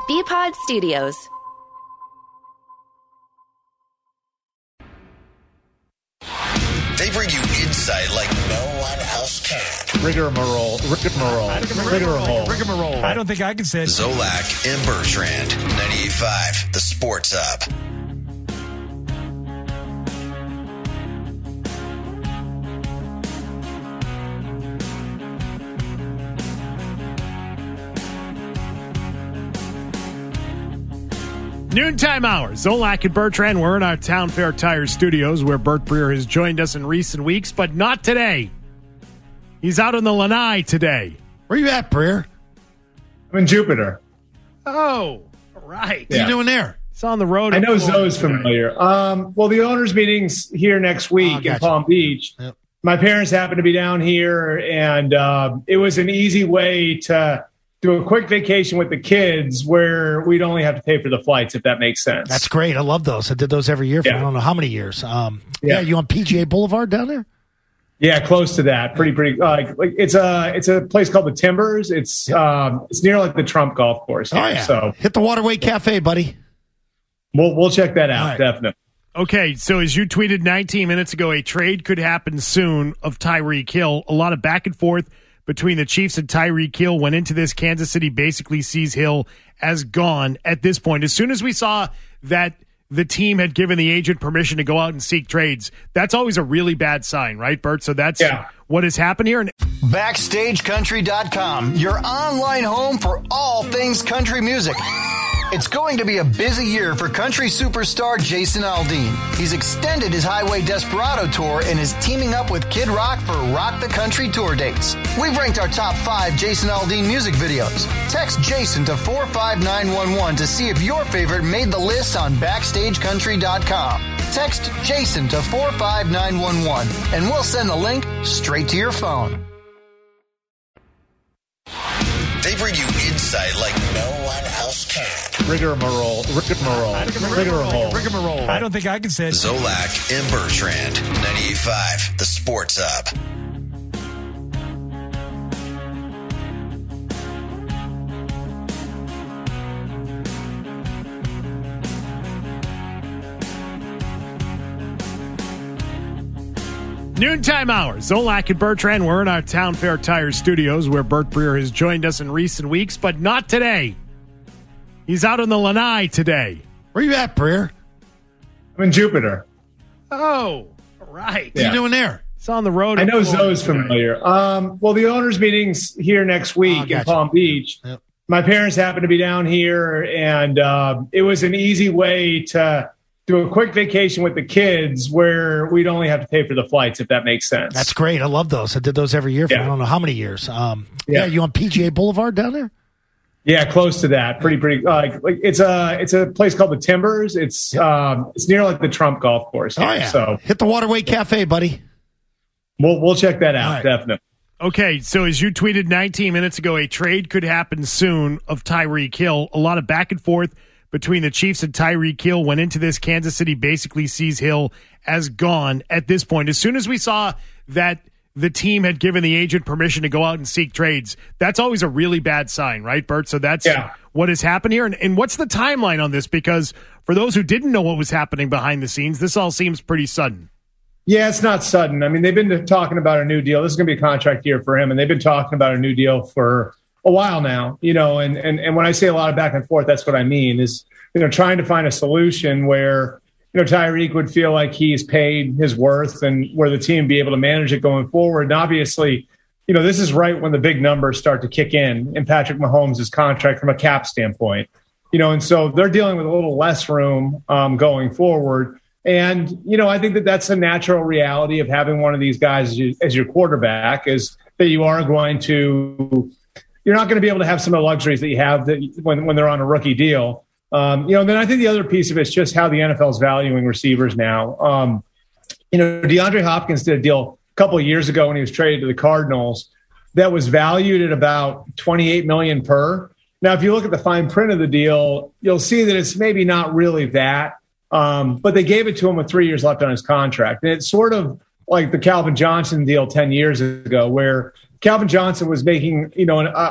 BPod Studios. They bring you insight like no one else can. Rigmarole. I don't think I can say it. Zolak and Bertrand. 98.5, The Sports Hub. Noontime hours. Zolak and Bertrand. We're in our Town Fair Tire studios where Bert Breer has joined us in recent weeks, but not today. He's out in the Lanai today. Where you at, Breer? I'm in Jupiter. Oh, right. What are you doing there? It's on the road. I know Zoe's familiar. Well, the owners' meeting's here next week in Palm Beach. Yep. My parents happen to be down here, and it was an easy way to do a quick vacation with the kids where we'd only have to pay for the flights, if that makes sense. That's great. I love those. I did those every year for I don't know how many years. Yeah, you on PGA Boulevard down there? Yeah, close to that. Pretty. It's a place called the Timbers. It's near like the Trump golf course. Here, Oh yeah. So hit the Waterway Cafe, buddy. we'll check that out. Right. Definitely. Okay, so as you tweeted 19 minutes ago, a trade could happen soon of Tyreek Hill. A lot of back and forth between the Chiefs and Tyreek Hill went into this. Kansas City basically sees Hill as gone at this point. As soon as we saw that the team had given the agent permission to go out and seek trades, that's always a really bad sign, right, Bert? So that's what has happened here. BackstageCountry.com, your online home for all things country music. It's going to be a busy year for country superstar Jason Aldean. He's extended his Highway Desperado tour and is teaming up with Kid Rock for Rock the Country tour dates. We've ranked our top 5 Jason Aldean music videos. Text Jason to 45911 to see if your favorite made the list on BackstageCountry.com. Text Jason to 45911 and we'll send the link straight to your phone. They bring you insight like no one else can. Rigmarole. I don't think I can say it. Zolak and Bertrand. 98.5, The Sports Hub. Noontime hours. Zolak and Bertrand. We're in our Town Fair Tire studios where Bert Breer has joined us in recent weeks, but not today. He's out in the Lanai today. Where you at, Breer? I'm in Jupiter. Oh, right. What are you doing there? It's on the road. I know Zoe's familiar. Well, the owners' meeting's here next week in Palm Beach. Yep. My parents happen to be down here, and it was an easy way to do a quick vacation with the kids where we'd only have to pay for the flights, if that makes sense. That's great. I love those. I did those every year for I don't know how many years. Yeah, you on PGA Boulevard down there? Yeah, close to that. Pretty. It's a place called the Timbers. It's near like the Trump golf course. Here, Oh yeah. So hit the Waterway Cafe, buddy. we'll check that out. Right. Definitely. Okay, so as you tweeted 19 minutes ago, a trade could happen soon of Tyreek Hill. A lot of back and forth between the Chiefs and Tyreek Hill went into this. Kansas City basically sees Hill as gone at this point. As soon as we saw that the team had given the agent permission to go out and seek trades, that's always a really bad sign, right, Bert? So that's what has happened here. And what's the timeline on this? Because for those who didn't know what was happening behind the scenes, this all seems pretty sudden. Yeah, it's not sudden. I mean, they've been talking about a new deal. This is going to be a contract year for him, and they've been talking about a new deal for a while now, and when I say a lot of back and forth, that's what I mean is, trying to find a solution where, Tyreek would feel like he's paid his worth and where the team be able to manage it going forward. And obviously, this is right when the big numbers start to kick in Patrick Mahomes' contract from a cap standpoint, and so they're dealing with a little less room going forward. And, I think that that's a natural reality of having one of these guys as your quarterback is that you're not going to be able to have some of the luxuries that you have when they're on a rookie deal. And then I think the other piece of it is just how the NFL is valuing receivers now. DeAndre Hopkins did a deal a couple of years ago when he was traded to the Cardinals that was valued at about $28 million per. Now, if you look at the fine print of the deal, you'll see that it's maybe not really that. But they gave it to him with 3 years left on his contract. And it's sort of like the Calvin Johnson deal 10 years ago, where Calvin Johnson was making, an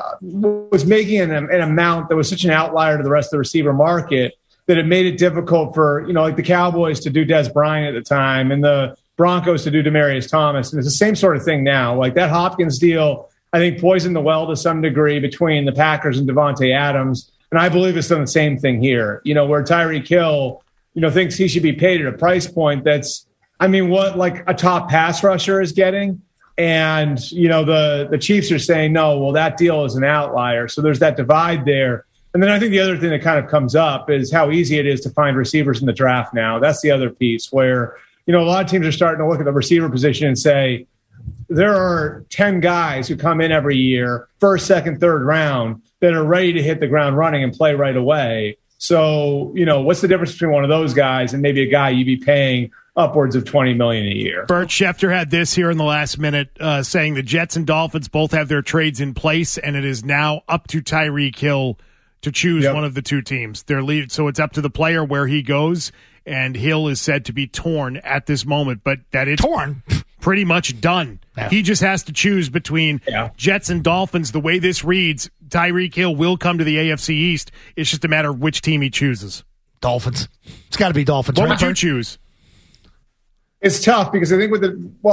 amount that was such an outlier to the rest of the receiver market that it made it difficult for, like the Cowboys to do Des Bryant at the time and the Broncos to do Demaryius Thomas. And it's the same sort of thing now. Like that Hopkins deal, I think, poisoned the well to some degree between the Packers and Devontae Adams. And I believe it's done the same thing here, where Tyreek Hill, thinks he should be paid at a price point that's, what like a top pass rusher is getting. And, the Chiefs are saying, no, well, that deal is an outlier. So there's that divide there. And then I think the other thing that kind of comes up is how easy it is to find receivers in the draft now. That's the other piece where, a lot of teams are starting to look at the receiver position and say, there are 10 guys who come in every year, first, second, third round, that are ready to hit the ground running and play right away. So, what's the difference between one of those guys and maybe a guy you'd be paying upwards of $20 million a year? Bert Schefter had this here in the last minute, saying the Jets and Dolphins both have their trades in place, and it is now up to Tyreek Hill to choose one of the two teams. So it's up to the player where he goes, and Hill is said to be torn at this moment, but that it's torn, pretty much done. Yeah. He just has to choose between Jets and Dolphins. The way this reads, Tyreek Hill will come to the AFC East. It's just a matter of which team he chooses. Dolphins. It's got to be Dolphins. What would you choose? It's tough because I think with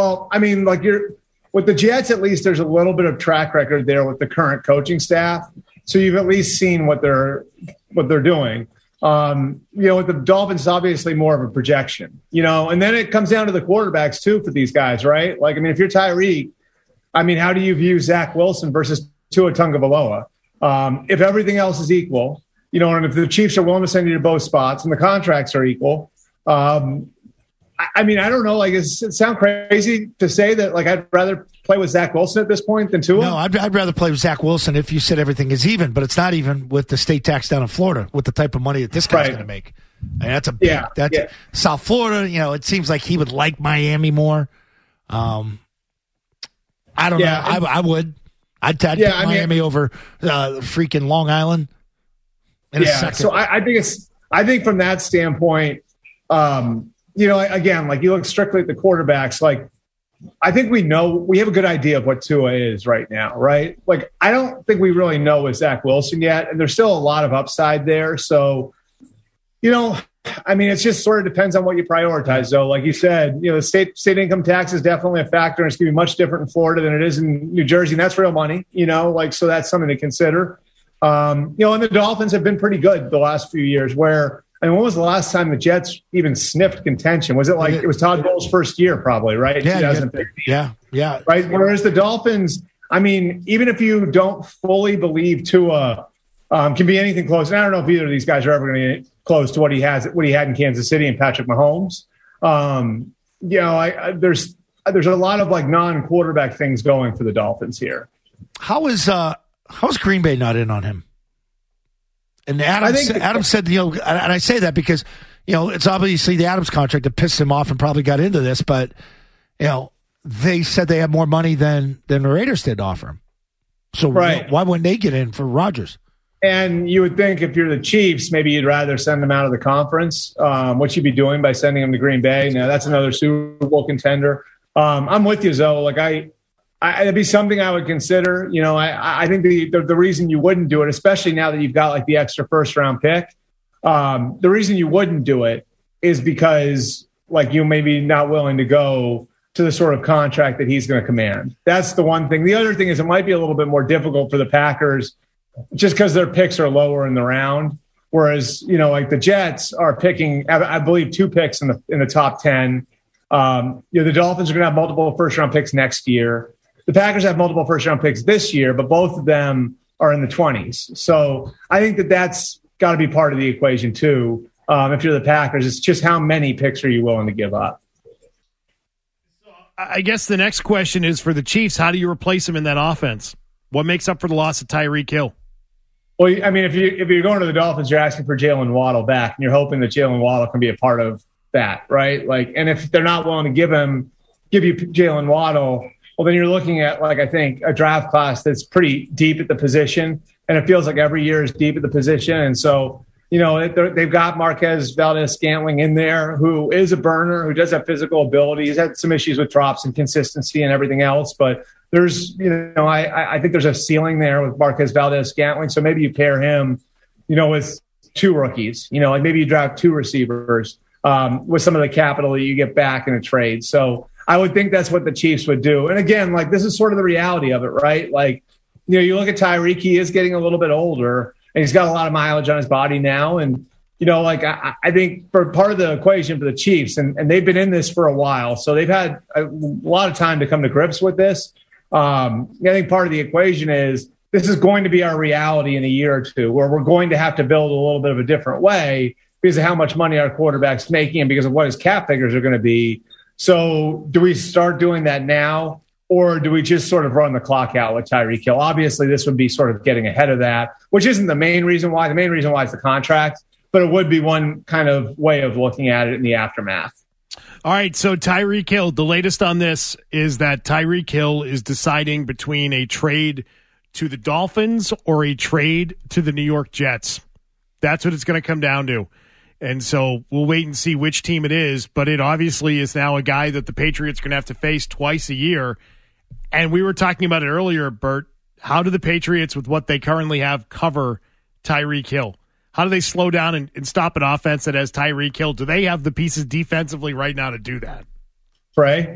the Jets, at least there's a little bit of track record there with the current coaching staff. So you've at least seen what they're doing. With the Dolphins, obviously more of a projection, and then it comes down to the quarterbacks too for these guys, right? If you're Tyreek, how do you view Zach Wilson versus Tua Tagovailoa? If everything else is equal, and if the Chiefs are willing to send you to both spots and the contracts are equal, I don't know. Does it sound crazy to say that? I'd rather play with Zach Wilson at this point than Tua? No, I'd rather play with Zach Wilson if you said everything is even, but it's not even with the state tax down in Florida with the type of money that this guy's going to make. That's a big. South Florida. It seems like he would like Miami more. I don't know. I would. I'd pick Miami over freaking Long Island. In a second. So I think from that standpoint. Again, you look strictly at the quarterbacks, I think we have a good idea of what Tua is right now, right? I don't think we really know with Zach Wilson yet, and there's still a lot of upside there. So, it just sort of depends on what you prioritize, though. Like you said, the state income tax is definitely a factor, and it's going to be much different in Florida than it is in New Jersey, and that's real money, so that's something to consider. And the Dolphins have been pretty good the last few years where, when was the last time the Jets even sniffed contention? Was it it was Todd Bowles' first year probably, right? Yeah. Right. Whereas the Dolphins, even if you don't fully believe Tua can be anything close, and I don't know if either of these guys are ever going to get close to what he had in Kansas City and Patrick Mahomes. There's a lot of non-quarterback things going for the Dolphins here. How's Green Bay not in on him? And Adams said, and I say that because, it's obviously the Adams contract that pissed him off and probably got into this, but, they said they have more money than the Raiders did offer him. So why wouldn't they get in for Rodgers? And you would think if you're the Chiefs, maybe you'd rather send them out of the conference, what you'd be doing by sending them to Green Bay. Now, that's another Super Bowl contender. I'm with you, Zoe. It'd be something I would consider. I think the reason you wouldn't do it, especially now that you've got the extra first round pick, the reason you wouldn't do it is because you may be not willing to go to the sort of contract that he's going to command. That's the one thing. The other thing is it might be a little bit more difficult for the Packers just because their picks are lower in the round. Whereas, the Jets are picking, I believe, 2 picks in the top 10. The Dolphins are going to have multiple first round picks next year. The Packers have multiple first-round picks this year, but both of them are in the 20s. So I think that's got to be part of the equation too. If you're the Packers, it's just how many picks are you willing to give up? I guess the next question is for the Chiefs, how do you replace him in that offense? What makes up for the loss of Tyreek Hill? Well, if you're going to the Dolphins, you're asking for Jalen Waddle back, and you're hoping that Jalen Waddle can be a part of that, right? And if they're not willing to give you Jalen Waddle, well, then you're looking at, I think, a draft class that's pretty deep at the position, and it feels like every year is deep at the position. And so, they've got Marquez Valdes-Scantling in there, who is a burner, who does have physical ability. He's had some issues with drops and consistency and everything else, but there's, I think there's a ceiling there with Marquez Valdes-Scantling. So maybe you pair him, with two rookies, like maybe you draft two receivers with some of the capital that you get back in a trade. So I would think that's what the Chiefs would do. And again, like this is sort of the reality of it, right? Like, you look at Tyreek, he is getting a little bit older and he's got a lot of mileage on his body now. And, I think for part of the equation for the Chiefs, and they've been in this for a while, so they've had a lot of time to come to grips with this. I think part of the equation is this is going to be our reality in a year or two, where we're going to have to build a little bit of a different way because of how much money our quarterback's making and because of what his cap figures are going to be. So do we start doing that now, or do we just sort of run the clock out with Tyreek Hill? Obviously, this would be sort of getting ahead of that, which isn't the main reason why. The main reason why is the contract, but it would be one kind of way of looking at it in the aftermath. All right, so Tyreek Hill, the latest on this is that Tyreek Hill is deciding between a trade to the Dolphins or a trade to the New York Jets. That's what it's going to come down to. And so we'll wait and see which team it is, but it obviously is now a guy that the Patriots are going to have to face twice a year. And we were talking about it earlier, Bert. How do the Patriots, with what they currently have, cover Tyreek Hill? How do they slow down and stop an offense that has Tyreek Hill? Do they have the pieces defensively right now to do that? Right.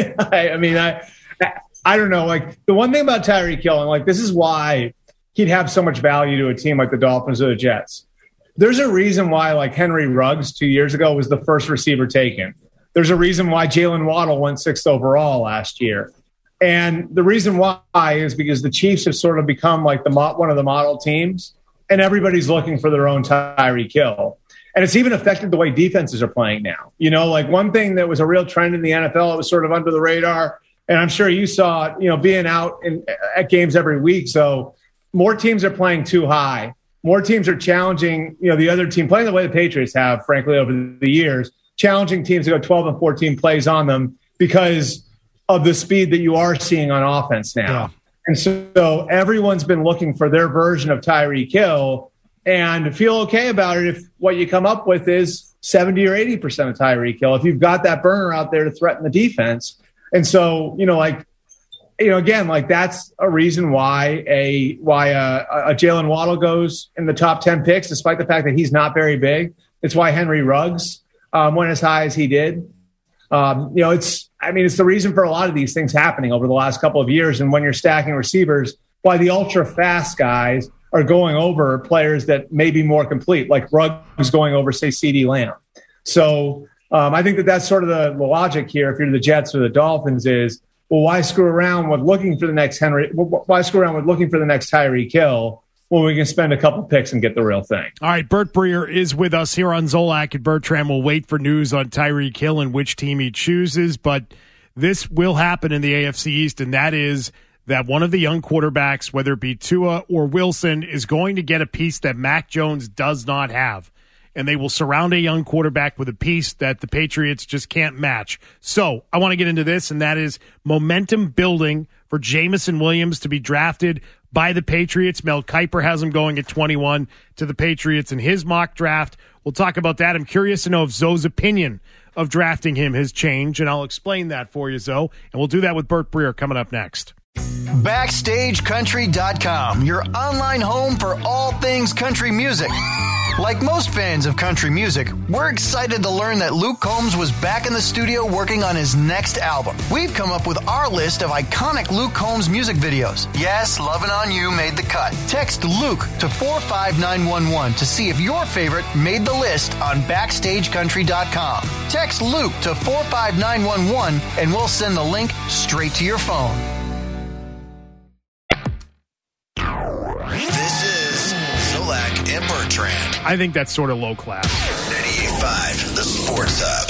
I don't know. Like, the one thing about Tyreek Hill, and like this is why he'd have so much value to a team like the Dolphins or the Jets. There's a reason why, like, Henry Ruggs 2 years ago was the first receiver taken. There's a reason why Jalen Waddle went 6th overall last year. And the reason why is because the Chiefs have sort of become like one of the model teams, and everybody's looking for their own Tyreek Hill. And it's even affected the way defenses are playing now. Like one thing that was a real trend in the NFL, it was sort of under the radar, and I'm sure you saw it, being out at games every week. So more teams are playing too high. More teams are challenging, the other team, playing the way the Patriots have, frankly, over the years, challenging teams to go 12 and 14 plays on them because of the speed that you are seeing on offense now. Yeah. And so everyone's been looking for their version of Tyreek Hill and feel okay about it if what you come up with is 70 or 80% of Tyreek Hill, if you've got that burner out there to threaten the defense. And so, again, like that's a reason why a Jalen Waddle goes in the top 10 picks, despite the fact that he's not very big. It's why Henry Ruggs went as high as he did. It's the reason for a lot of these things happening over the last couple of years. And when you're stacking receivers, why the ultra fast guys are going over players that may be more complete, like Ruggs going over, say, CeeDee Lamb. So I think that's sort of the logic here. If you're the Jets or the Dolphins, is, well, why screw around with looking for the next Why screw around with looking for the next Tyreek Hill when we can spend a couple picks and get the real thing? All right, Bert Breer is with us here on Zolak and Bertram. We'll wait for news on Tyreek Hill and which team he chooses, but this will happen in the AFC East, and that is that one of the young quarterbacks, whether it be Tua or Wilson, is going to get a piece that Mac Jones does not have. And they will surround a young quarterback with a piece that the Patriots just can't match. So I want to get into this, and that is momentum building for Jameson Williams to be drafted by the Patriots. Mel Kiper has him going at 21 to the Patriots in his mock draft. We'll talk about that. I'm curious to know if Zoe's opinion of drafting him has changed, and I'll explain that for you, Zoe. And we'll do that with Bert Breer coming up next. BackstageCountry.com, your online home for all things country music. Like most fans of country music, we're excited to learn that Luke Combs was back in the studio working on his next album. We've come up with our list of iconic Luke Combs music videos. Yes, Lovin' On You made the cut. Text Luke to 45911 to see if your favorite made the list on BackstageCountry.com. Text Luke to 45911 and we'll send the link straight to your phone. This is Zolak and Bertrand. I think that's sort of low class. 98.5, the Sports Hub.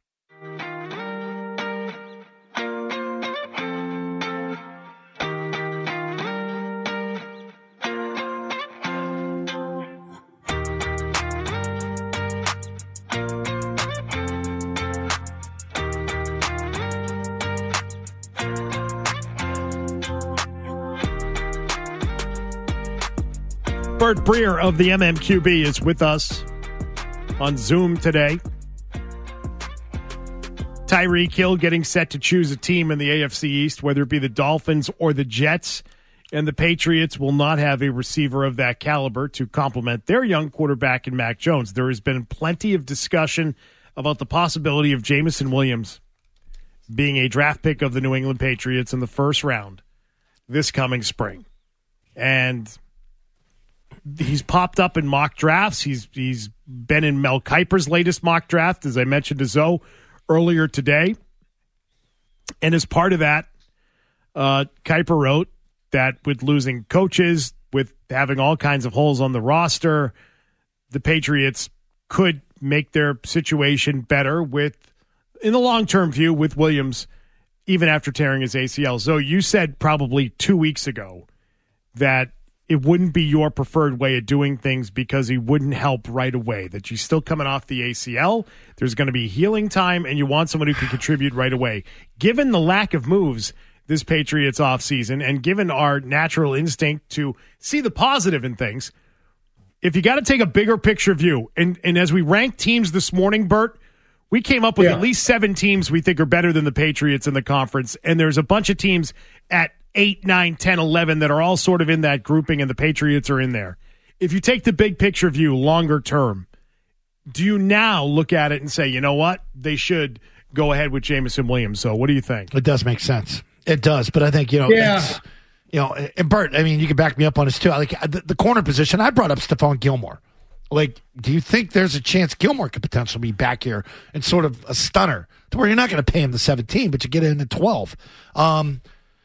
Bert Breer of the MMQB is with us on Zoom today. Tyreek Hill getting set to choose a team in the AFC East, whether it be the Dolphins or the Jets, and the Patriots will not have a receiver of that caliber to complement their young quarterback in Mac Jones. There has been plenty of discussion about the possibility of Jameson Williams being a draft pick of the New England Patriots in the first round this coming spring. And he's popped up in mock drafts. He's been in Mel Kiper's latest mock draft, as I mentioned to Zoe earlier today. And as part of that, Kiper wrote that with losing coaches, with having all kinds of holes on the roster, the Patriots could make their situation better with, in the long-term view, with Williams, even after tearing his ACL. So you said probably 2 weeks ago that it wouldn't be your preferred way of doing things because he wouldn't help right away, that you're still coming off the ACL, there's going to be healing time, and you want someone who can contribute right away. Given the lack of moves this Patriots offseason, and given our natural instinct to see the positive in things, if you got to take a bigger picture view, and as we ranked teams this morning, Bert, we came up with at least 7 teams we think are better than the Patriots in the conference, and there's a bunch of teams at 8, 9, 10, 11 that are all sort of in that grouping, and the Patriots are in there. If you take the big picture view, longer term, do you now look at it and say, you know what, they should go ahead with Jameson Williams? So what do you think? It does make sense. It does, but I think, it's, and Bert, I mean, you can back me up on this too. Like the corner position, I brought up Stephon Gilmore. Like, do you think there's a chance Gilmore could potentially be back here and sort of a stunner to where you're not going to pay him the 17, but you get in at 12? I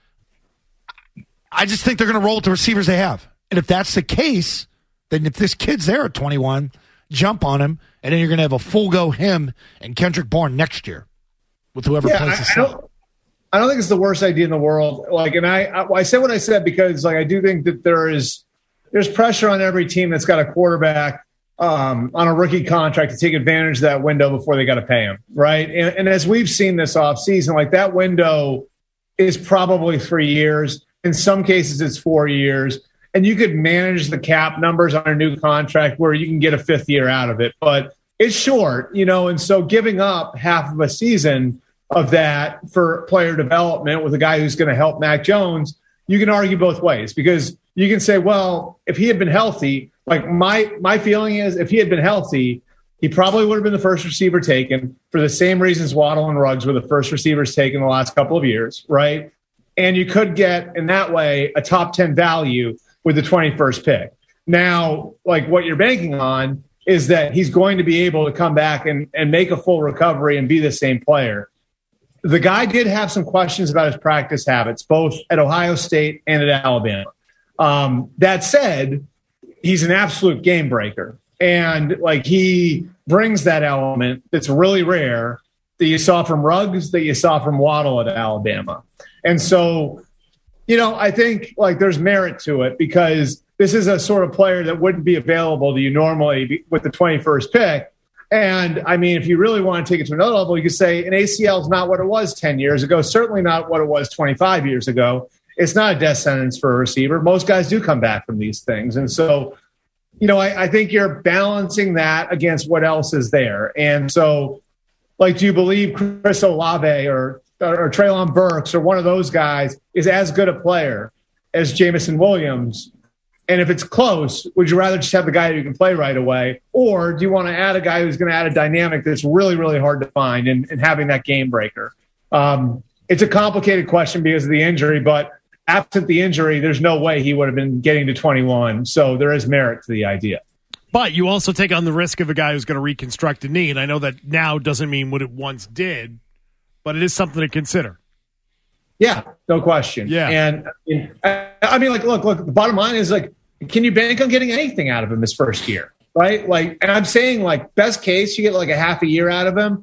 just think they're going to roll with the receivers they have. And if that's the case, then if this kid's there at 21, jump on him, and then you're going to have a full go him and Kendrick Bourne next year with whoever plays the slot. I don't think it's the worst idea in the world. Like, and I said what I said because, like, I do think that there's pressure on every team that's got a quarterback on a rookie contract to take advantage of that window before they got to pay him, right? And as we've seen this offseason, like, that window is probably 3 years. In some cases, it's 4 years. And you could manage the cap numbers on a new contract where you can get a 5th year out of it. But it's short, and so giving up half of a season of that for player development with a guy who's going to help Mac Jones, you can argue both ways, because you can say, well, if he had been healthy, like my feeling is if he had been healthy, he probably would have been the first receiver taken for the same reasons Waddle and Ruggs were the first receivers taken the last couple of years, right? And you could get, in that way, a top 10 value with the 21st pick. Now, like, what you're banking on is that he's going to be able to come back and make a full recovery and be the same player. The guy did have some questions about his practice habits, both at Ohio State and at Alabama. That said, he's an absolute game breaker. And, like, he brings that element that's really rare that you saw from Ruggs, that you saw from Waddle at Alabama. And so, I think, like, there's merit to it because this is a sort of player that wouldn't be available to you normally with the 21st pick. And, I mean, if you really want to take it to another level, you could say an ACL is not what it was 10 years ago, certainly not what it was 25 years ago. It's not a death sentence for a receiver. Most guys do come back from these things. And so, I think you're balancing that against what else is there. And so, like, do you believe Chris Olave or Treylon Burks or one of those guys is as good a player as Jameson Williams? And if it's close, would you rather just have the guy who can play right away? Or do you want to add a guy who's going to add a dynamic that's really, really hard to find and having that game breaker? It's a complicated question because of the injury, but absent the injury, there's no way he would have been getting to 21. So there is merit to the idea. But you also take on the risk of a guy who's going to reconstruct a knee. And I know that now doesn't mean what it once did, but it is something to consider. Yeah, no question. Yeah. And I mean, like, look, the bottom line is, like, can you bank on getting anything out of him his first year? Right. Like, and I'm saying, like, best case, you get like a half a year out of him.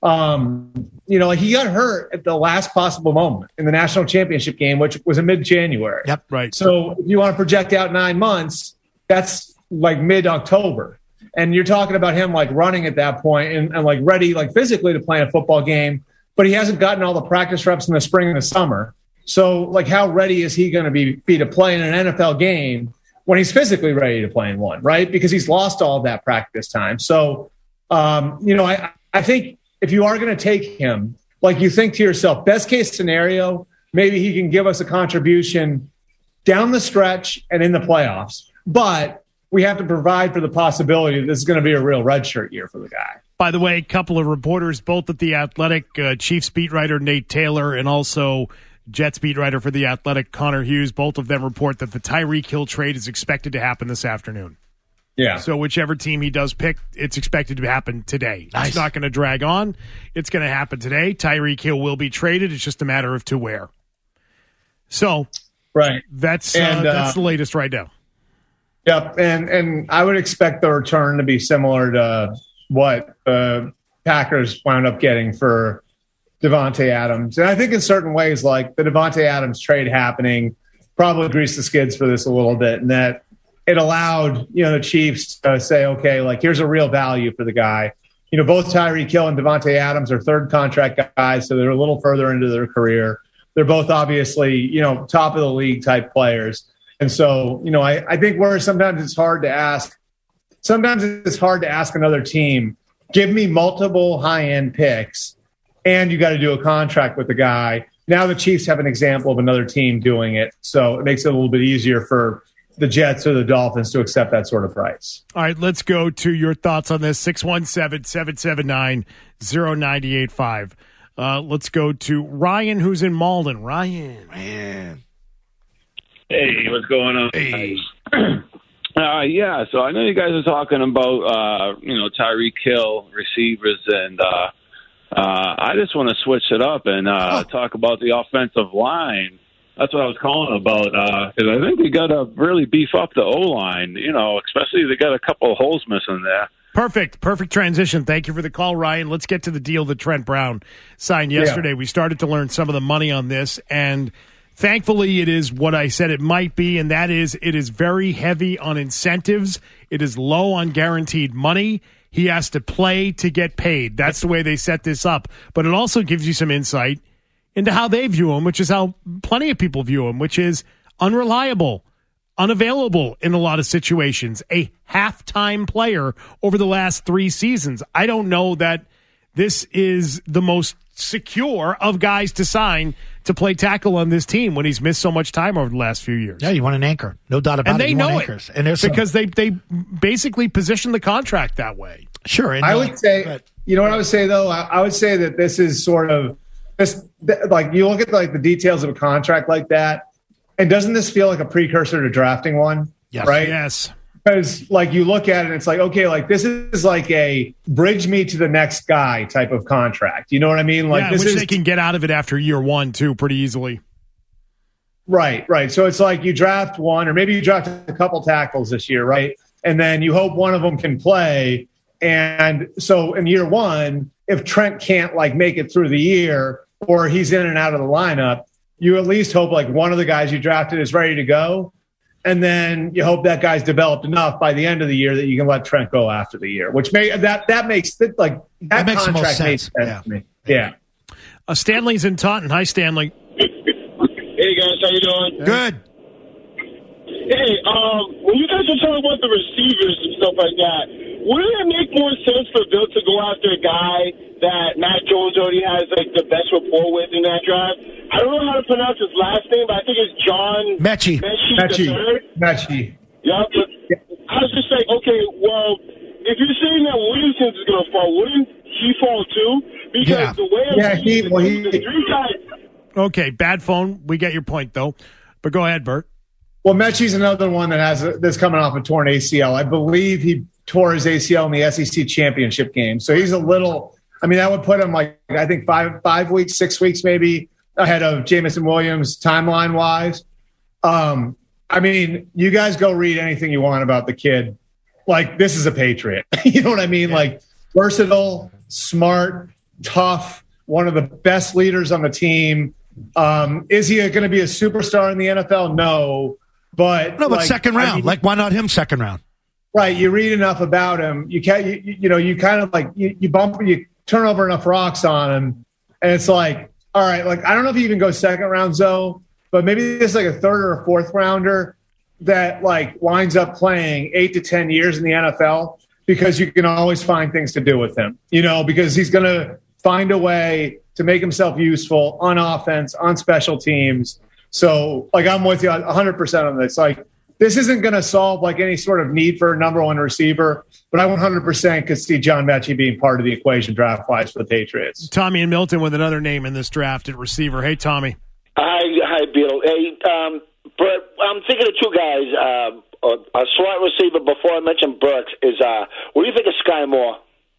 Like, he got hurt at the last possible moment in the national championship game, which was in mid-January. Yep. Right. So if you want to project out 9 months, that's like mid-October. And you're talking about him, like, running at that point and like ready, like, physically to play a football game. But he hasn't gotten all the practice reps in the spring and the summer. So, like, how ready is he going to be to play in an NFL game when he's physically ready to play in one, right? Because he's lost all of that practice time. So, I think if you are going to take him, like you think to yourself, best case scenario, maybe he can give us a contribution down the stretch and in the playoffs. But we have to provide for the possibility that this is going to be a real redshirt year for the guy. By the way, a couple of reporters, both at The Athletic, Chiefs beat writer Nate Taylor and also Jets beat writer for The Athletic, Connor Hughes, both of them report that the Tyreek Hill trade is expected to happen this afternoon. Yeah. So whichever team he does pick, it's expected to happen today. Nice. It's not going to drag on. It's going to happen today. Tyreek Hill will be traded. It's just a matter of to where. So right. That's the latest right now. Yep. And I would expect the return to be similar to what Packers wound up getting for Davante Adams. And I think in certain ways, like the Davante Adams trade happening probably greased the skids for this a little bit, and that it allowed, the Chiefs to say, okay, like here's a real value for the guy. Both Tyreek Hill and Davante Adams are third contract guys, so they're a little further into their career. They're both obviously, top of the league type players. And so, I think where sometimes it's hard to ask another team, give me multiple high-end picks, and you got to do a contract with the guy. Now the Chiefs have an example of another team doing it, so it makes it a little bit easier for the Jets or the Dolphins to accept that sort of price. All right, let's go to your thoughts on this, 617-779-0985. Let's go to Ryan, who's in Malden. Ryan. Hey, what's going on? Hey. Yeah, so I know you guys are talking about, Tyreek Hill receivers, and I just want to switch it up and talk about the offensive line. That's what I was calling about, because I think we got to really beef up the O-line, especially they got a couple of holes missing there. Perfect transition. Thank you for the call, Ryan. Let's get to the deal that Trent Brown signed yesterday. Yeah. We started to learn some of the money on this, and thankfully it is what I said it might be, and that is it is very heavy on incentives. It is low on guaranteed money. He has to play to get paid. That's the way they set this up. But it also gives you some insight into how they view him, which is how plenty of people view him, which is unreliable, unavailable in a lot of situations, a half-time player over the last 3 seasons. I don't know that this is the most secure of guys to sign to play tackle on this team when he's missed so much time over the last few years. Yeah, you want an anchor. No doubt about it. And they know it because they basically position the contract that way. Sure. And I would say, you know what I would say, though? I would say that this is sort of like you look at like the details of a contract like that, and doesn't this feel like a precursor to drafting one? Yes. Right? Yes. Because like you look at it and it's like, okay, like this is like a bridge me to the next guy type of contract. You know what I mean? Like this they can get out of it after year 1 too, pretty easily. Right. So it's like you draft one, or maybe you draft a couple tackles this year, right? And then you hope one of them can play. And so in year 1, if Trent can't like make it through the year, or he's in and out of the lineup, you at least hope like one of the guys you drafted is ready to go. And then you hope that guy's developed enough by the end of the year that you can let Trent go after the year, which makes that contract makes sense to me. Yeah. Stanley's in Taunton. Hi, Stanley. Hey guys, how you doing? Good. Hey, when you guys are talking about the receivers and stuff like that, wouldn't it make more sense for Bill to go after a guy that Matt Jones already has like the best rapport with in that draft? I don't know how to pronounce his last name, but I think it's John Mechie. Mechie. Yeah, but I was just like, okay, well, if you're saying that Williamson is going to fall, wouldn't he fall too? Because the way the three guys. Okay, bad phone. We get your point though, but go ahead, Bert. Well, Mechie's another one that's coming off a torn ACL. I believe he tore his ACL in the SEC championship game, so he's a little. I mean, that would put him like I think 5 weeks, 6 weeks maybe ahead of Jameson Williams timeline wise. I mean, you guys go read anything you want about the kid. Like, this is a Patriot. You know what I mean? Yeah. Like, versatile, smart, tough, one of the best leaders on the team. Is he going to be a superstar in the NFL? No. But second round. Why not him second round? Right. You read enough about him. You can't, you kind of like, you turn over enough rocks on him. And it's like, all right, like, I don't know if you even go second round, Zoe, but maybe it's like a third or a fourth rounder that like winds up playing 8 to 10 years in the NFL because you can always find things to do with him, because he's going to find a way to make himself useful on offense, on special teams. So, like, I'm with you 100% on this. Like, this isn't going to solve, like, any sort of need for a number one receiver, but I 100% could see John Mechie being part of the equation draft-wise for the Patriots. Tommy and Milton with another name in this draft at receiver. Hey, Tommy. Hi, Bill. Hey, Brett, I'm thinking of two guys. A slot receiver, before I mentioned Burks, is what do you think of Sky Moore?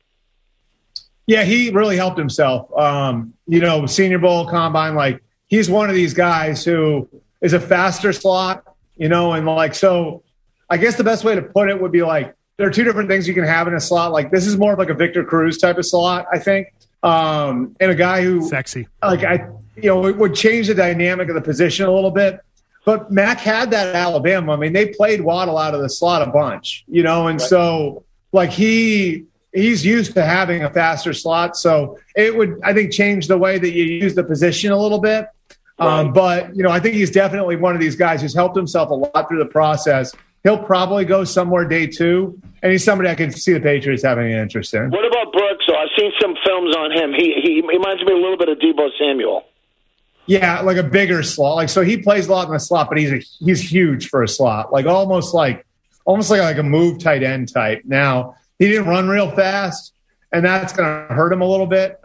Yeah, he really helped himself. Senior Bowl, Combine, like, he's one of these guys who is a faster slot, and like, so I guess the best way to put it would be like, there are two different things you can have in a slot. Like, this is more of like a Victor Cruz type of slot, I think. And a guy who sexy, like, it would change the dynamic of the position a little bit. But Mac had that at Alabama. I mean, they played Waddle out of the slot a bunch, and right. So like he's used to having a faster slot. So it would, I think, change the way that you use the position a little bit. Right. But, I think he's definitely one of these guys who's helped himself a lot through the process. He'll probably go somewhere day two, and he's somebody I can see the Patriots having an interest in. What about Brooks? So I've seen some films on him. He reminds me a little bit of Deebo Samuel. Yeah, like a bigger slot. Like, so he plays a lot in the slot, but he's huge for a slot. Like almost like a move tight end type. Now, he didn't run real fast, and that's going to hurt him a little bit.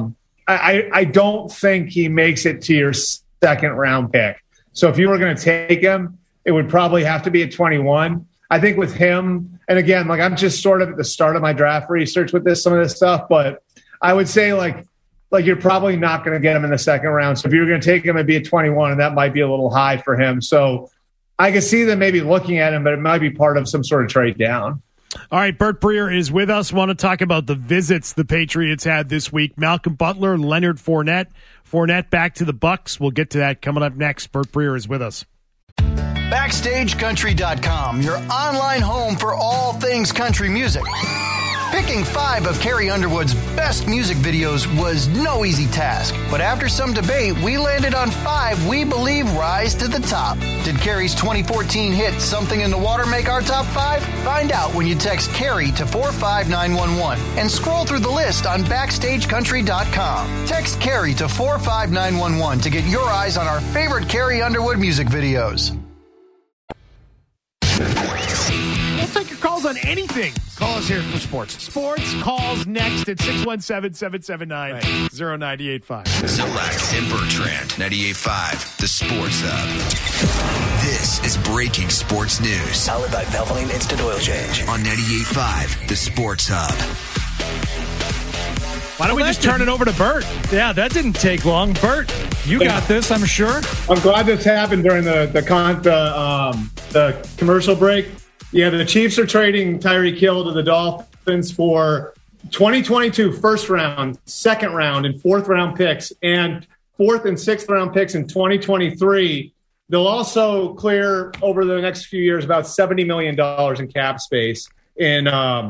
I don't think he makes it to your second round pick. So if you were going to take him, it would probably have to be at 21. I think with him, and again, like, I'm just sort of at the start of my draft research with some of this stuff, but I would say like you're probably not going to get him in the second round. So if you're going to take him, it'd be at 21, and that might be a little high for him. So I can see them maybe looking at him, but it might be part of some sort of trade down. All right, Bert Breer is with us. Want to talk about the visits the Patriots had this week. Malcolm Butler, Leonard Fournette. Fournette back to the Bucs. We'll get to that coming up next. Bert Breer is with us. BackstageCountry.com, your online home for all things country music. Picking 5 of Carrie Underwood's best music videos was no easy task, but after some debate, we landed on 5 we believe rise to the top. Did Carrie's 2014 hit Something in the Water make our top 5? Find out when you text Carrie to 45911 and scroll through the list on BackstageCountry.com. Text Carrie to 45911 to get your eyes on our favorite Carrie Underwood music videos. We'll take your calls on anything. Call us here for sports. Sports calls next at 617-779-0985. Zolak and Bertrand, 98.5, the Sports Hub. This is breaking sports news. Powered by Valvoline Instant Oil Change. On 98.5, the Sports Hub. Why don't we just turn it over to Bert? Yeah, that didn't take long. Bert, you got this, I'm sure. I'm glad this happened during the commercial break. Yeah, the Chiefs are trading Tyreek Hill to the Dolphins for 2022 first round, second round, and fourth round picks, and fourth and sixth round picks in 2023. They'll also clear over the next few years about $70 million in cap space in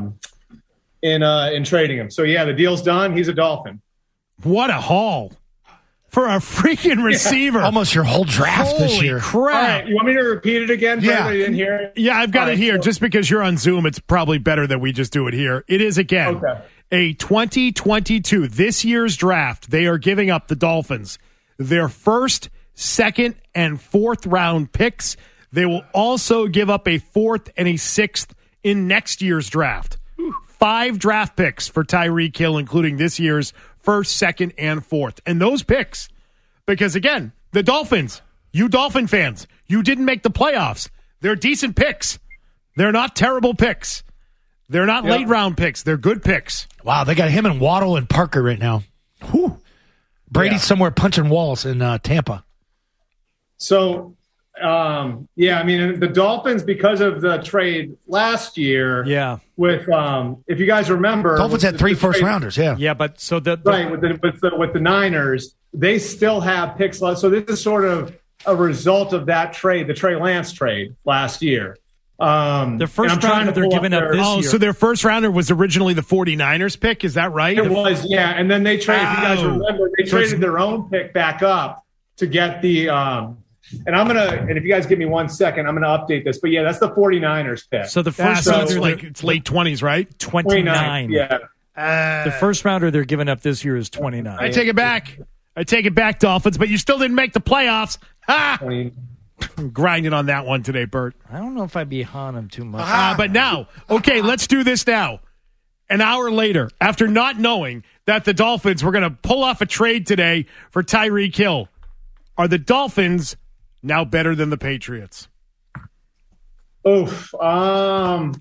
trading him. So yeah, the deal's done. He's a Dolphin. What a haul for a freaking receiver. Almost your whole draft this year. Crap. All right, you want me to repeat it again? Yeah. I didn't hear it. Yeah, I've got it here. Just because you're on Zoom, it's probably better that we just do it here. It is, again, a 2022, this year's draft. They are giving up, the Dolphins, their first, second, and fourth round picks. They will also give up a fourth and a sixth in next year's draft. 5 draft picks for Tyreek Hill, including this year's first, second, and fourth. And those picks, because again, the Dolphins, you Dolphin fans, you didn't make the playoffs. They're decent picks. They're not terrible picks. They're not late round picks. They're good picks. Wow, they got him and Waddle and Parker right now. Whew. Brady's somewhere punching walls in Tampa. So, I mean, the Dolphins, because of the trade last year, with if you guys remember, Dolphins had 3 first rounders, but so with the Niners, they still have picks left. So this is sort of a result of that trade, the Trey Lance trade last year. Their first rounder they're giving up this year. So their first rounder was originally the 49ers pick, is that right? It was, yeah. And then they traded, if you guys remember, they traded their own pick back up to get the and if you guys give me 1 second, I'm going to update this. But yeah, that's the 49ers pick. So the first round, it's late 20s, right? 29. Yeah. The first rounder they're giving up this year is 29. I take it back, Dolphins, but you still didn't make the playoffs. Ha! I'm grinding on that one today, Bert. I don't know if I'd be on him too much. But now, okay, let's do this now. An hour later, after not knowing that the Dolphins were going to pull off a trade today for Tyreek Hill, are the Dolphins now better than the Patriots? Oof. I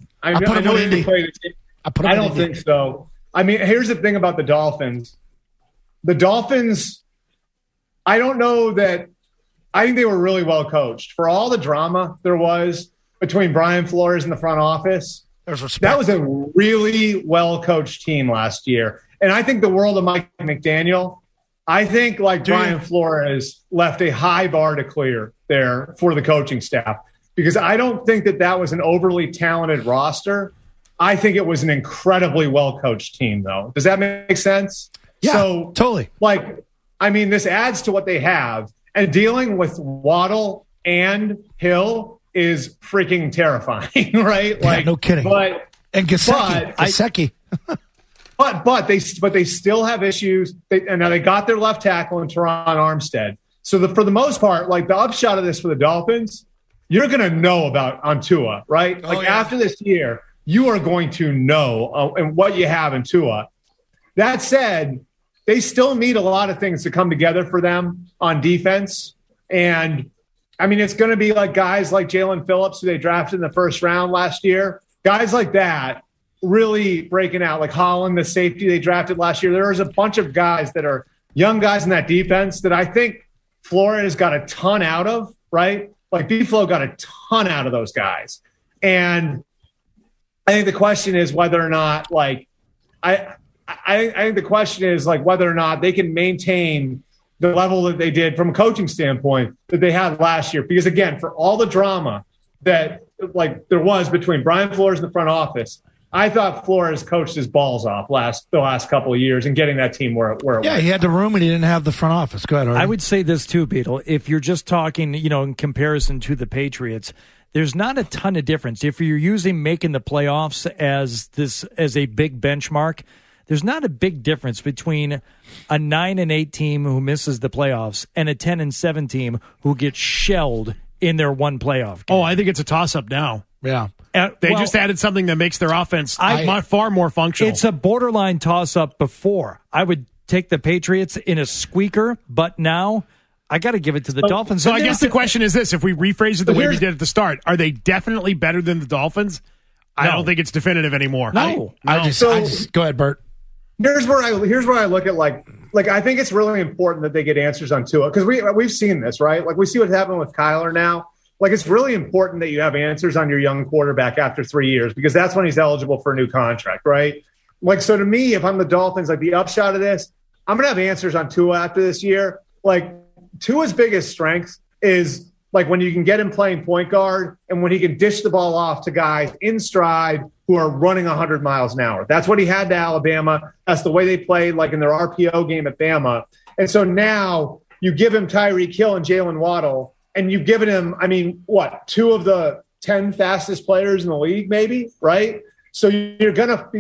don't think so. I mean, here's the thing about the Dolphins. The Dolphins, I don't know that. I think they were really well coached. For all the drama there was between Brian Flores and the front office, that was a really well coached team last year. And I think the world of Mike McDaniel, I think Brian Flores left a high bar to clear there for the coaching staff, because I don't think that was an overly talented roster. I think it was an incredibly well coached team, though. Does that make sense? Yeah, so, totally. This adds to what they have. And dealing with Waddle and Hill is freaking terrifying, right? No kidding. And Gesicki. But they still have issues. Now they got their left tackle in Teron Armstead. So for the most part, the upshot of this for the Dolphins, you're going to know about on Tua, right? After this year, you are going to know and what you have in Tua. That said, they still need a lot of things to come together for them on defense. And, it's going to be guys like Jalen Phillips, who they drafted in the first round last year. Guys like that really breaking out, like Holland, the safety they drafted last year. There's a bunch of guys that are young guys in that defense that I think Flores got a ton out of, right? B-Flow got a ton out of those guys. And I think the question is whether or not, I think the question is whether or not they can maintain the level that they did from a coaching standpoint that they had last year. Because again, for all the drama that there was between Brian Flores and the front office, I thought Flores coached his balls off the last couple of years and getting that team where it was. Yeah, he had the room and he didn't have the front office. Go ahead, Artie. I would say this too, Beetle. If you're just talking, in comparison to the Patriots, there's not a ton of difference. If you're using making the playoffs as a big benchmark, there's not a big difference between a 9-8 team who misses the playoffs and a 10-7 team who gets shelled in their one playoff game. Oh, I think it's a toss-up now. Yeah. They just added something that makes their offense far more functional. It's a borderline toss-up before. I would take the Patriots in a squeaker, but now I got to give it to the Dolphins. So I guess the question is this. If we rephrase it the way we did at the start, are they definitely better than the Dolphins? No. I don't think it's definitive anymore. No. I just go ahead, Bert. Here's where I look at I think it's really important that they get answers on Tua, because we've seen this, right? We see what's happening with Kyler now. It's really important that you have answers on your young quarterback after 3 years, because that's when he's eligible for a new contract, right? So to me, if I'm the Dolphins, the upshot of this, I'm going to have answers on Tua after this year. Tua's biggest strength is when you can get him playing point guard and when he can dish the ball off to guys in stride who are running 100 miles an hour. That's what he had to Alabama. That's the way they played in their RPO game at Bama. And so now you give him Tyreek Hill and Jalen Waddle, and you've given him, two of the 10 fastest players in the league, maybe, right? So you've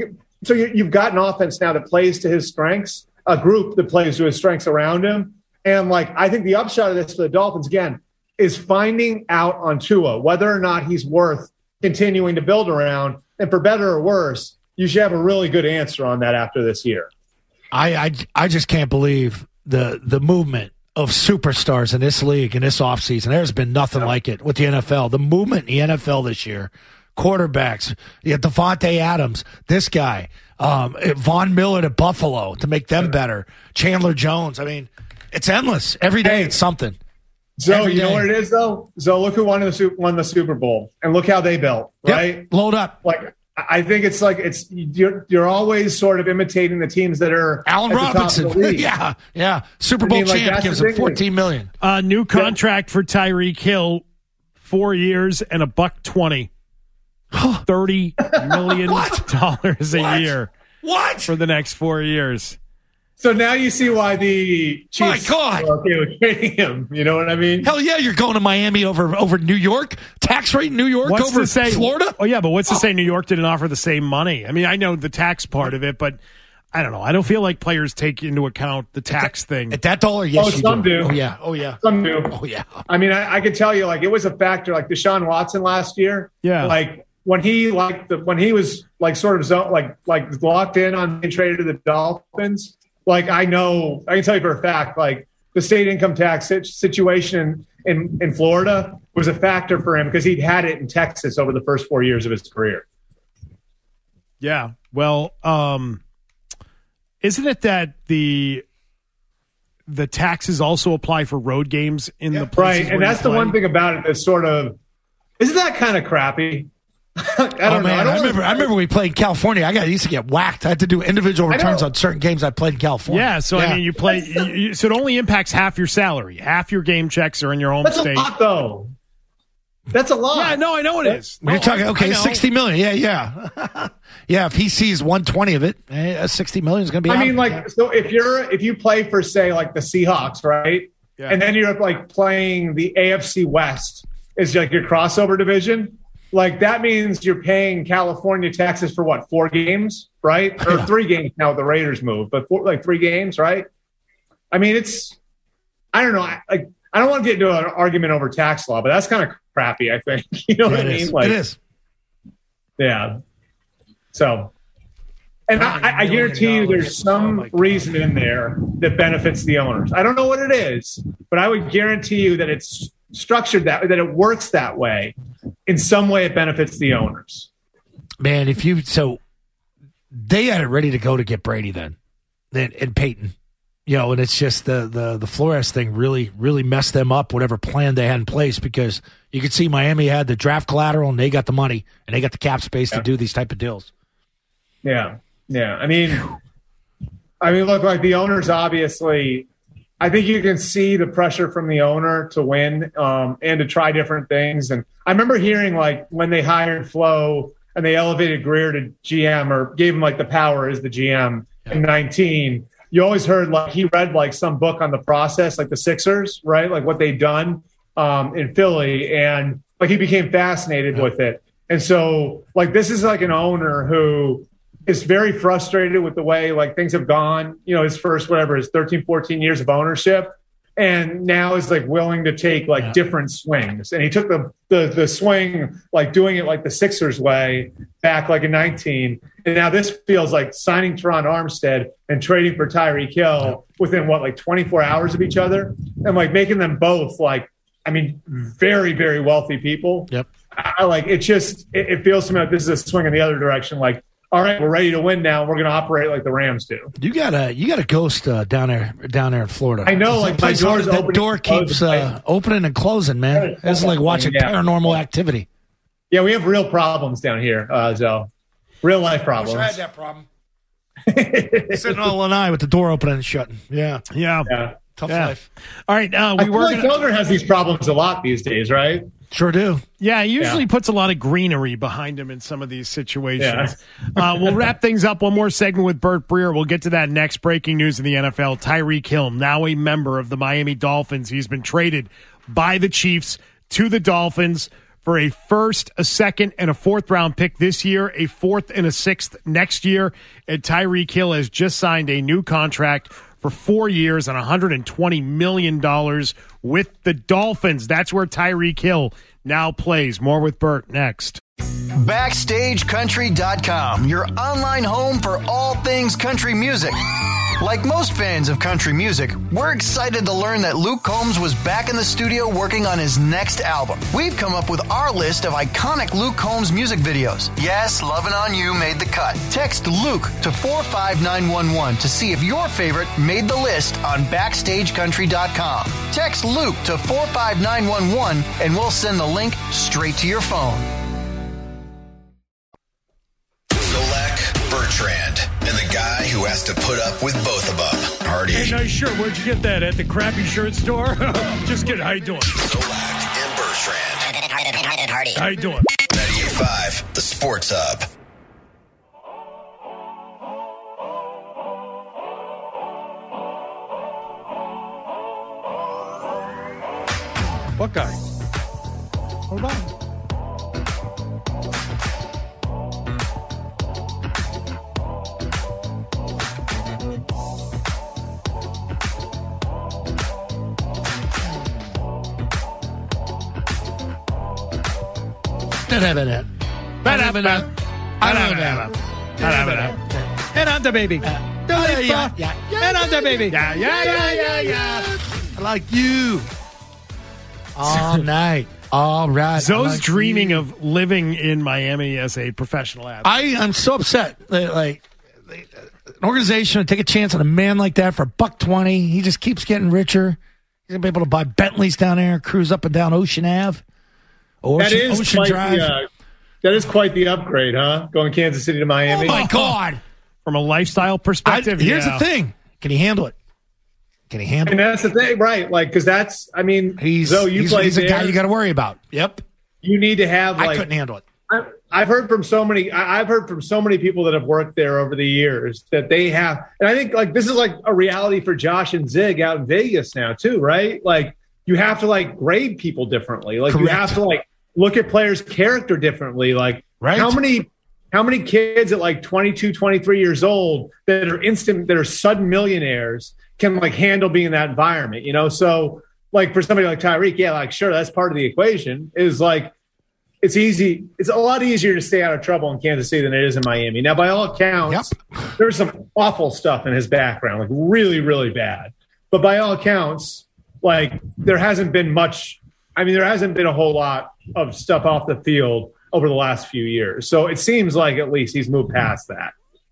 got an offense now that plays to his strengths, a group that plays to his strengths around him. And I think the upshot of this for the Dolphins, again, is finding out on Tua whether or not he's worth continuing to build around. And for better or worse, you should have a really good answer on that after this year. I just can't believe the movement of superstars in this league in this offseason. There's been nothing like it with the NFL. The movement in the NFL this year, quarterbacks, you have Devontae Adams, this guy, Von Miller to Buffalo to make them better, Chandler Jones. It's endless. Every day it's something. So you know what it is, though? So look who won the Super Bowl, and look how they built, right? Yep. Load up. I think you're always sort of imitating the teams that are Allen Robinson. Yeah. Super Bowl champ gives him $14 million. New contract for Tyreek Hill, 4 years and $120. $30 million a year. What? For the next 4 years. So now you see why the Chiefs are okay with trading him. You know what I mean? Hell yeah, you're going to Miami over New York? Tax rate in New York Florida? Oh, yeah, but what's to say New York didn't offer the same money? I know the tax part of it, but I don't know. I don't feel like players take into account the tax thing. At that dollar, yes, some do. Oh, yeah. Oh, yeah. Some do. Oh, yeah. I mean, I could tell you, like, it was a factor, like Deshaun Watson last year. Yeah. Like, when he was like sort of like locked in on being traded to the Dolphins, like, I can tell you for a fact, like, the state income tax situation in Florida was a factor for him because he'd had it in Texas over the first 4 years of his career. Yeah. Well, isn't it that the taxes also apply for road games in the places right? And that's the one thing about it that's sort of, isn't that kind of crappy? I remember we played in California. I used to get whacked. I had to do individual returns on certain games I played in California. Yeah, so I mean, you play. So it only impacts half your salary. Half your game checks are in your home state. That's a lot, though. That's a lot. Yeah, no, I know it is. You're talking $60 million. Yeah. Yeah, if he sees 120 of it, $60 million is going to be. I mean, like, so if you play for, say, like the Seahawks, right? Yeah. And then you're like playing the AFC West is like your crossover division. Like, that means you're paying California taxes for what, 4 games, right? Or 3 games now the Raiders move, but 3 games, right? I mean, I don't know. I don't want to get into an argument over tax law, but that's kind of crappy, I think. You know what I mean? Like, it is. Yeah. So, and I guarantee you there's some reason in there that benefits the owners. I don't know what it is, but I would guarantee you that it's structured that it works that way. In some way, it benefits the owners. Man, they had it ready to go to get Brady then and Peyton. And it's just the Flores thing really, really messed them up, whatever plan they had in place, because you could see Miami had the draft collateral and they got the money and they got the cap space to do these type of deals. Yeah. Yeah. I mean, look, like the owners, obviously, I think you can see the pressure from the owner to win and to try different things. And I remember hearing, like, when they hired Flo and they elevated Greer to GM or gave him like the power as the GM in 19, you always heard like he read like some book on the process, like the Sixers, right? Like what they'd done in Philly, and like he became fascinated with it. And so like this is like an owner who is very frustrated with the way like things have gone, his first, 13, 14 years of ownership. And now is like willing to take like different swings. And he took the swing, like doing it like the Sixers way back like in 19. And now this feels like signing Teron Armstead and trading for Tyreek Hill within like 24 hours of each other. And like making them both very, very wealthy people. Yep. It feels to me like this is a swing in the other direction. Like, all right, we're ready to win now. We're going to operate like the Rams do. You got a ghost down there in Florida. I know, like my door keeps opening and closing, man. It's like watching paranormal activity. Yeah, we have real problems down here, Zoe. Real life problems. I wish I had that problem. Sitting on Lanai with the door opening and shutting. Yeah. Tough life. All right, Felder has these problems a lot these days, right? Sure do. Yeah, he usually puts a lot of greenery behind him in some of these situations. Yeah. We'll wrap things up. One more segment with Burt Breer. We'll get to that next. Breaking news in the NFL. Tyreek Hill, now a member of the Miami Dolphins. He's been traded by the Chiefs to the Dolphins for a first, a second, and a fourth-round pick this year, a fourth and a sixth next year. And Tyreek Hill has just signed a new contract for 4 years and $120 million with the Dolphins. That's where Tyreek Hill now plays. More with Burt next. BackstageCountry.com, your online home for all things country music. Like most fans of country music, we're excited to learn that Luke Combs was back in the studio working on his next album. We've come up with our list of iconic Luke Combs music videos. Yes, Lovin' On You made the cut. Text Luke to 45911 to see if your favorite made the list on BackstageCountry.com. Text Luke to 45911 and we'll send the link straight to your phone. Bertrand, and the guy who has to put up with both of them, Hardy. Hey, nice shirt. Where'd you get that? At the crappy shirt store? Just kidding. How you doing? Solak and Bertrand. Hardy. How you doing? 98.5, the Sports Hub. What guy? Hold on. And on the baby. And on the baby. I like you. All night. All right. Zoe's like dreaming you. of living in Miami as a professional athlete. I'm so upset. An organization would take a chance on a man like that for $120. He just keeps getting richer. He's going to be able to buy Bentleys down there, cruise up and down Ocean Ave. Ocean Drive. That is quite the upgrade, huh? Going Kansas City to Miami. Oh, my God. From a lifestyle perspective, here's the thing. Can he handle it? And that's the thing, right? Like, because that's, I mean, he's a guy you got to worry about. Yep. You need to have, I couldn't handle it. I've heard from so many people that have worked there over the years that they have, and I think like this is like a reality for Josh and Zig out in Vegas now too, right? Like you have to like grade people differently. Like Correct. you have to like look at players' character differently. Like how many kids at like 22, 23 years old that are sudden millionaires can like handle being in that environment, you know? So like for somebody like Tyreek, yeah, like sure, that's part of the equation is like, it's easy. It's a lot easier to stay out of trouble in Kansas City than it is in Miami. Now, by all accounts, there's some awful stuff in his background, like really, really bad. But by all accounts, like there hasn't been much. I mean, there hasn't been a whole lot of stuff off the field over the last few years. So it seems like at least he's moved past that.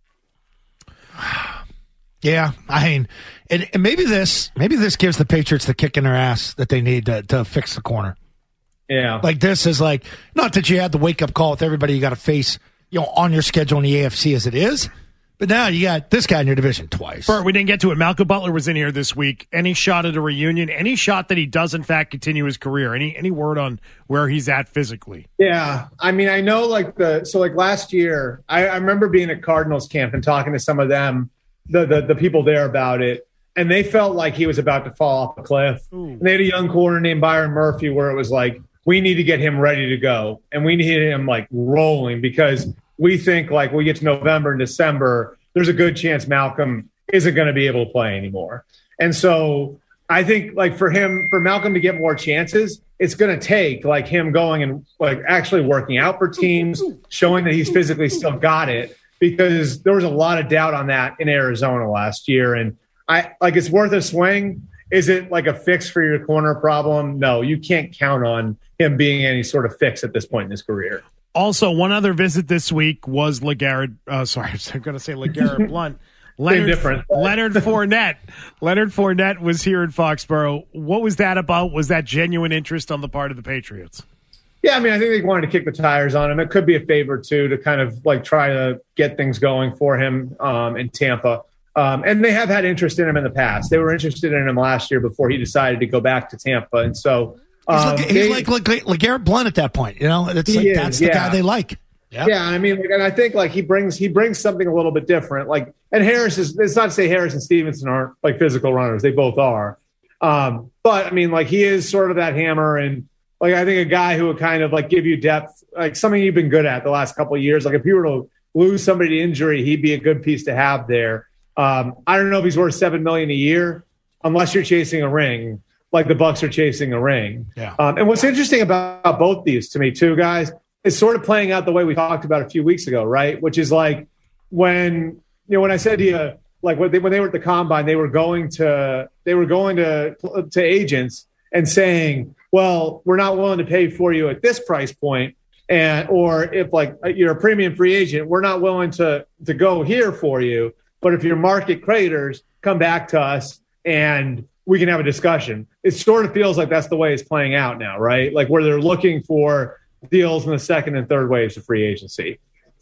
Yeah, I mean, and maybe this gives the Patriots the kick in their ass that they need to fix the corner. Yeah. Like this is like, not that you had the wake up call with everybody you got to face, on your schedule in the AFC as it is, but now you got this guy in your division twice. Bert, we didn't get to it. Malcolm Butler was in here this week. Any shot at a reunion? Any shot that he does in fact continue his career? Any word on where he's at physically? Yeah. I mean, I know like last year, I remember being at Cardinals camp and talking to some of them, the people there about it. And they felt like he was about to fall off a cliff. And they had a young corner named Byron Murphy where it was like, we need to get him ready to go. And we need him like rolling because we think like we get to November and December, there's a good chance Malcolm isn't going to be able to play anymore. And so I think like for Malcolm to get more chances, it's going to take like him going and like actually working out for teams, showing that he's physically still got it, because there was a lot of doubt on that in Arizona last year. And it's worth a swing. Is it like a fix for your corner problem? No, you can't count on him being any sort of fix at this point in his career. Also, one other visit this week was LeGarrette. Sorry, I'm going to say LeGarrette Blunt. Leonard Fournette. Leonard Fournette was here in Foxborough. What was that about? Was that genuine interest on the part of the Patriots? Yeah, I mean, I think they wanted to kick the tires on him. It could be a favor, too, to kind of like try to get things going for him in Tampa. And they have had interest in him in the past. They were interested in him last year before he decided to go back to Tampa. And so he's like LeGarrette Blunt at that point. That's the guy they like. Yep. Yeah, I mean, and I think like he brings something a little bit different. Like, and it's not to say Harris and Stevenson aren't like physical runners; they both are. But I mean, like he is sort of that hammer, and like I think a guy who would kind of like give you depth, like something you've been good at the last couple of years. Like if you were to lose somebody to injury, he'd be a good piece to have there. I don't know if he's worth $7 million a year, unless you're chasing a ring, like the Bucs are chasing a ring. Yeah. And what's interesting about both these to me, too, guys, is sort of playing out the way we talked about a few weeks ago, right? Which is like when I said to you, like when they were at the combine, they were going to agents and saying, well, we're not willing to pay for you at this price point, or if like you're a premium free agent, we're not willing to go here for you. But if you're market creators, come back to us and we can have a discussion. It sort of feels like that's the way it's playing out now, right? Like where they're looking for deals in the second and third waves of free agency.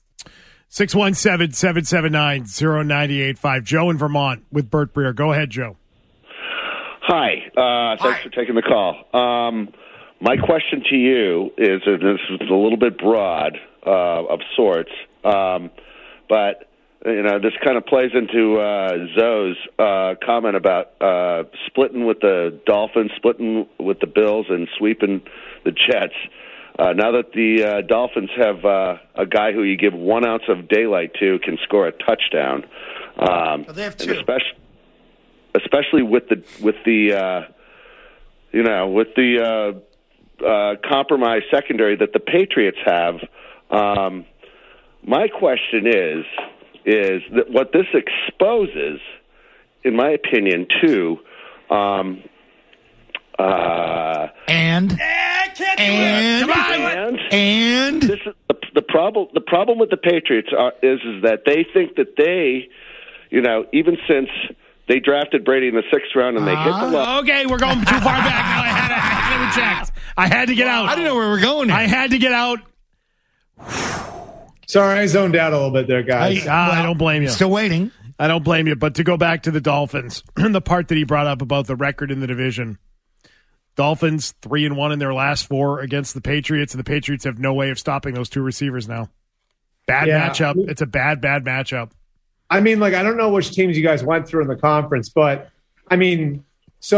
617-779-0985. Joe in Vermont with Bert Breer. Go ahead, Joe. Hi. Thanks for taking the call. My question to you is, and this is a little bit broad of sorts, but this kind of plays into Zoe's comment about splitting with the Dolphins, splitting with the Bills, and sweeping the Jets. Now that the Dolphins have a guy who you give 1 ounce of daylight to can score a touchdown, they have two. Especially with the compromised secondary that the Patriots have. My question is that what this exposes, in my opinion, too. And this is the problem. The problem with the Patriots is that they think that they, even since they drafted Brady in the 6th round and they hit the level. Okay, we're going too far back. I had to reject. I had to get out. I didn't know where we're going. I had to get out. Sorry, I zoned out a little bit there, guys. I don't blame you. Still waiting. I don't blame you. But to go back to the Dolphins, the part that he brought up about the record in the division. Dolphins 3-1 in their last 4 against the Patriots, and the Patriots have no way of stopping those 2 receivers now. Bad matchup. It's a bad matchup. I mean, I don't know which teams you guys went through in the conference, but I mean,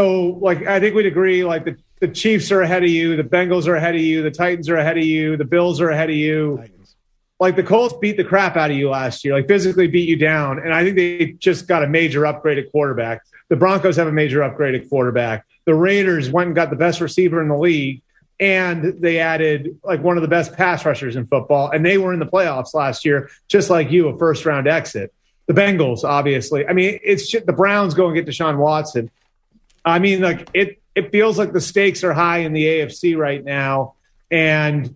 I think we'd agree, the Chiefs are ahead of you, the Bengals are ahead of you, the Titans are ahead of you, the Bills are ahead of you. The Colts beat the crap out of you last year, physically beat you down, and I think they just got a major upgraded quarterback. The Broncos have a major upgraded quarterback. The Raiders went and got the best receiver in the league, and they added one of the best pass rushers in football, and they were in the playoffs last year, just like you, a first-round exit. The Bengals, obviously. I mean, it's just, the Browns go and get Deshaun Watson. I mean, it feels like the stakes are high in the AFC right now, and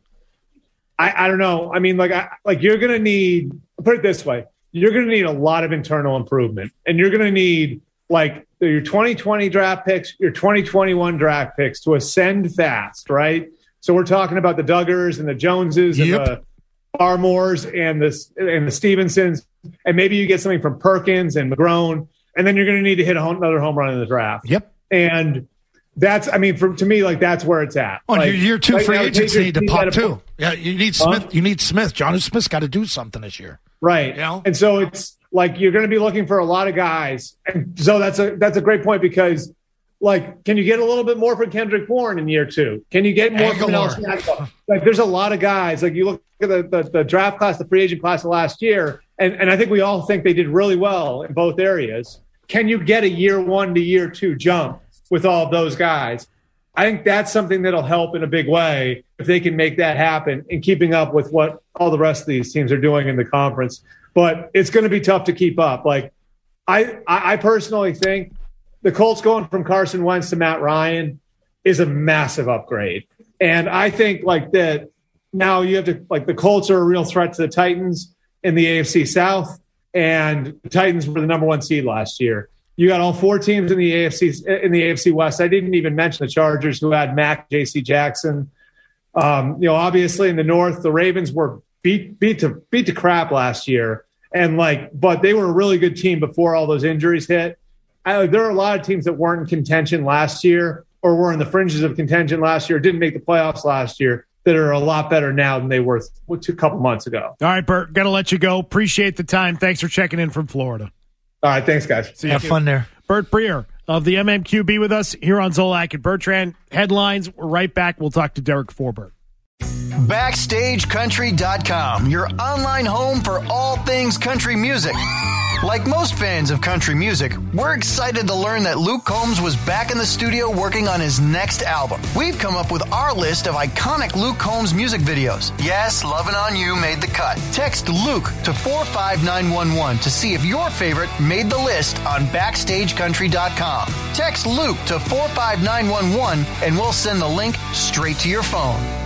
I don't know. I mean, you're going to need, put it this way, you're going to need a lot of internal improvement, and you're going to need your 2020 draft picks, your 2021 draft picks to ascend fast, right? So we're talking about the Duggars and the Joneses and the Barmores and the Stevensons, and maybe you get something from Perkins and McGrone, and then you're going to need to hit another home run in the draft. Yep. And that's, I mean, to me, that's where it's at. Oh, your year 2 free agents need to pop too. Yeah, you need Smith. You need Smith. Jonnu Smith's got to do something this year. Right. And so it's you're going to be looking for a lot of guys. And so that's a great point because can you get a little bit more from Kendrick Bourne in year 2? Can you get more from Nelson Agholor? There's a lot of guys. You look at the draft class, the free agent class of last year, and I think we all think they did really well in both areas. Can you get a year 1 to year 2 jump with all of those guys? I think that's something that'll help in a big way if they can make that happen in keeping up with what all the rest of these teams are doing in the conference. But it's going to be tough to keep up. I personally think the Colts going from Carson Wentz to Matt Ryan is a massive upgrade. And I think that now you have to the Colts are a real threat to the Titans in the AFC South, and the Titans were the number 1 seed last year. You got all 4 teams in the AFC West. I didn't even mention the Chargers, who had Mac, J.C. Jackson. Obviously in the North, the Ravens were beat to crap last year, and but they were a really good team before all those injuries hit. There are a lot of teams that weren't in contention last year, or were in the fringes of contention last year, didn't make the playoffs last year, that are a lot better now than they were a couple months ago. All right, Bert, got to let you go. Appreciate the time. Thanks for checking in from Florida. All right, thanks, guys. Have fun there. Bert Breer of the MMQB with us here on Zolak and Bertrand. Headlines, we're right back. We'll talk to Derek Forbert. BackstageCountry.com, your online home for all things country music. Like most fans of country music, we're excited to learn that Luke Combs was back in the studio working on his next album. We've come up with our list of iconic Luke Combs music videos. Yes, Lovin' On You made the cut. Text Luke to 45911 to see if your favorite made the list on BackstageCountry.com. Text Luke to 45911 and we'll send the link straight to your phone.